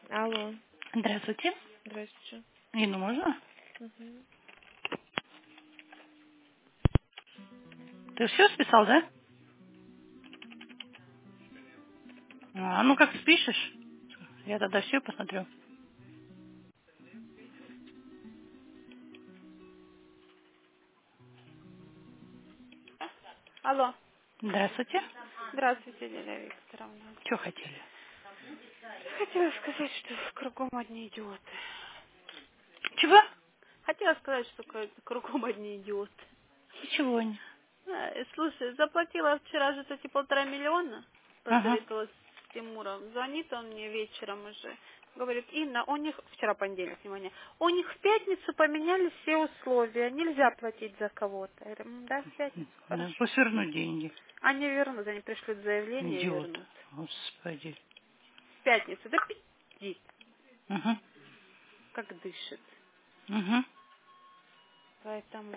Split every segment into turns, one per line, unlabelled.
Алло.
Здравствуйте.
Здравствуйте.
Ину можно?
Мгм.
Ты все списал, да? А ну как спишешь? Я тогда все посмотрю.
Алло.
Здравствуйте.
Здравствуйте, Лилия Викторовна.
Что хотели?
Хотела сказать, что кругом одни идиоты.
Чего?
Хотела сказать, что кругом одни идиоты.
И чего они?
Слушай, заплатила вчера же эти 1,5 миллиона.
Ага.
Посоветовалась с Тимуром. Звонит он мне вечером уже. Говорит, Инна, у них, вчера понедельник, внимание, у них в пятницу поменяли все условия. Нельзя платить за кого-то. Я говорю, да, в пятницу,
Ну,
хорошо.
пусть вернут деньги.
Они вернут, они пришлют заявление и
Идиот.
вернут.
Господи.
В пятницу, да пиздит,
Угу.
как дышит.
Угу.
Поэтому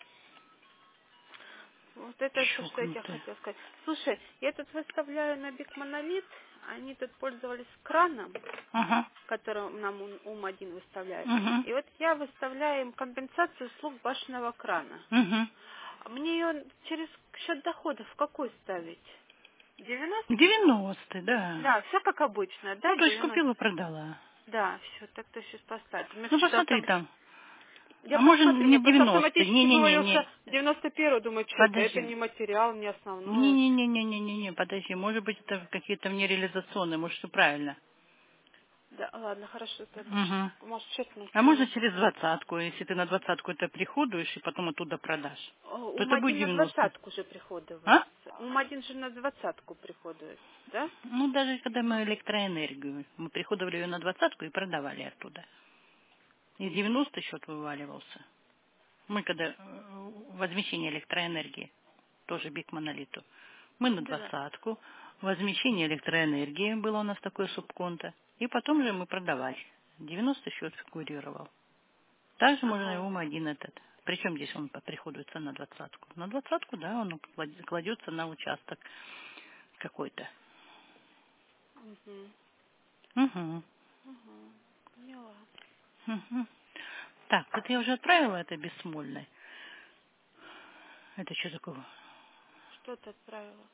вот это то, что я тебе
Чокнутые.
хотела сказать. Слушай, я тут выставляю на Биг Монолит, они тут пользовались краном,
Ага.
который нам УМ-1 выставляет.
Угу.
И вот я выставляю им компенсацию услуг башенного крана.
Угу.
Мне ее через счет доходов какой ставить? 90?
90-й, да.
Да, все как обычно, да,
Ну, то есть
90.
купила, продала.
Да, все, так то сейчас поставить. У меня
Ну,
что-то
посмотри
автоматически.
там.
Я
А может,
посмотрю,
не
мне просто
90-й.
автоматически вывалился
Не-не-не-не.
91, думаю, что это
Подожди.
не материал, не основное.
Не-не-не-не-не-не, подожди, может быть, это какие-то нереализационные, может, все правильно.
Да, ладно, хорошо, тогда сейчас,
Угу.
может, честно,
А можно
сегодня
через
посмотрю.
двадцатку, если ты на двадцатку это приходуешь и потом оттуда продашь, то это будет
УМ-1 на
90.
двадцатку уже приходуется.
А?
УМ-1 же на двадцатку приходуется, да?
Ну, даже когда мы электроэнергию, мы приходовали ее на двадцатку и продавали оттуда. И 90 счет вываливался. Мы когда возмещение электроэнергии, тоже биг монолиту, мы на
Да, да.
двадцатку, возмещение электроэнергии было у нас такое субконто, и потом же мы продавали. 90 счет фигурировал. Также можно
Ага.
его один этот. Причем здесь он приходится на двадцатку. На двадцатку, да, он кладется на участок какой-то.
Угу.
Угу.
Угу. Поняла.
Угу. Так, вот я уже отправила это бессмольное. Это что такое?
Что ты отправила?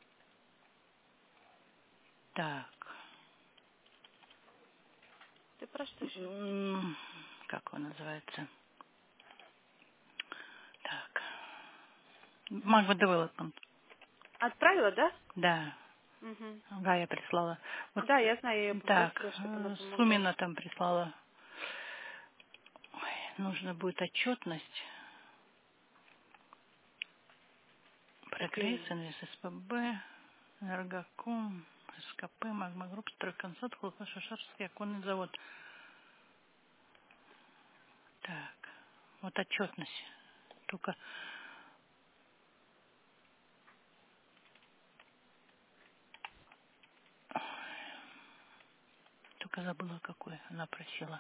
Так.
Ты про что сейчас?
Как он называется? Так. Magma Development.
Отправила, да?
Да.
Угу.
Гая прислала. Вот
Да, я знаю, я ее
так.
попросила, чтобы она помогла.
Сумина там прислала. Ой, нужно будет отчетность. Прогресс,
Какие?
Инвест СПБ, Энергоком, СКП, Магма Групп, Стройконсад, Хлопошашарский оконный завод. Так. Вот отчетность. Только, только забыла, какой она просила.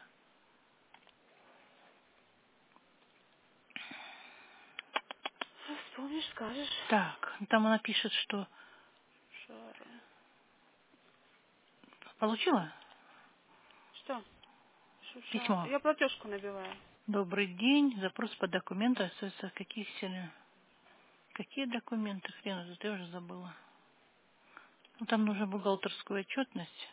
Вспомнишь, скажешь.
Так, там она пишет, что
Шары.
получила
Что? Шуша.
письмо.
Я платежку набиваю.
Добрый день. Запрос по документам остается каких сильно. Какие документы? Хрен это, я уже забыла. Ну, там нужна бухгалтерскую отчетность.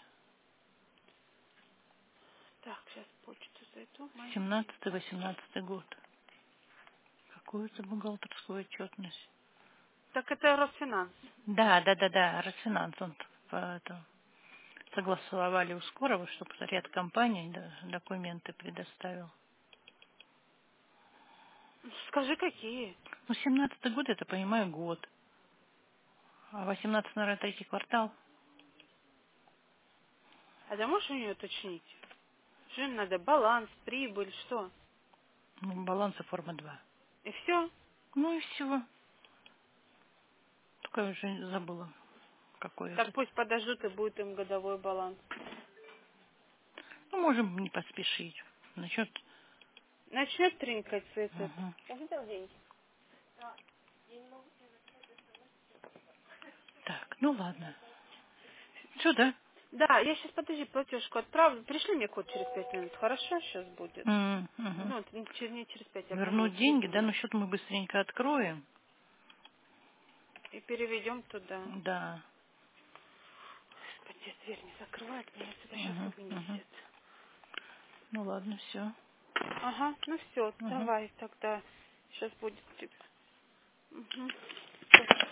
Так, сейчас почту зайду. Маленький.
17-18 год. Какую-то бухгалтерскую отчетность.
Так это Росфинанс.
Да. Росфинанс. Он это, согласовали у Скорого, чтобы ряд компаний документы предоставил.
Скажи, какие?
Ну, 17-й год, это, понимаю, год. А 18, наверное, третий квартал.
А ты можешь у нее уточнить? Что им надо? Баланс, прибыль, что?
Ну, баланса форма 2.
И все?
Ну и всего. Только я уже забыла, какой
Так
этот.
пусть подождут и будет им годовой баланс.
Ну, можем не поспешить. Насчет...
Начнет тринкаться этот.
Ага.
Как это деньги?
Так, ну ладно. Все, да?
Да, я сейчас, подожди, платежку отправлю. Пришли мне код через 5 минут. Хорошо, сейчас будет.
Мгм.
Ну, это не через 5, а
Вернуть
минут.
деньги, да, ну счет мы быстренько откроем.
И переведем туда.
Да.
Господи, дверь не закрывает, меня сюда сейчас
Мгм, мгм.
вынесет.
Ну ладно, все.
Ага, ну все,
Угу.
давай тогда. Сейчас будет типа. Мгм.